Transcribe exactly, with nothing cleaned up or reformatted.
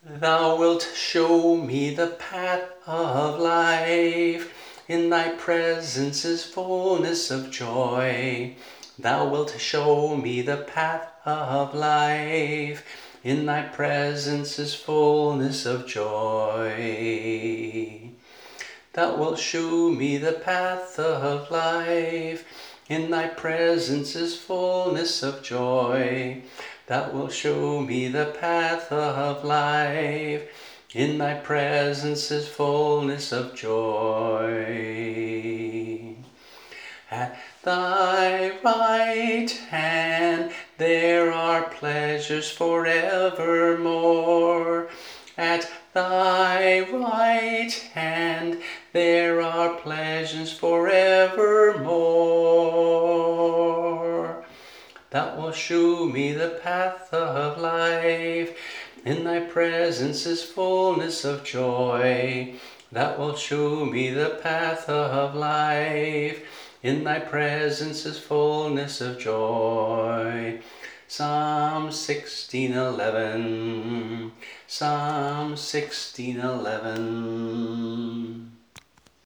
Thou wilt show me the path of life. In thy presence is fullness of joy. Thou wilt show me the path of life. In thy presence is fullness of joy. Thou wilt show me the path of life. In thy presence is fullness of joy. Thou wilt show me the path of life. In thy presence is fullness of joy. At thy right hand there are pleasures forevermore. At thy right hand there are pleasures forevermore. Thou wilt shew me the path of life. In thy presence is fullness of joy. Thou wilt shew me the path of life. In thy presence is fullness of joy. Psalm sixteen eleven. Psalm sixteen eleven.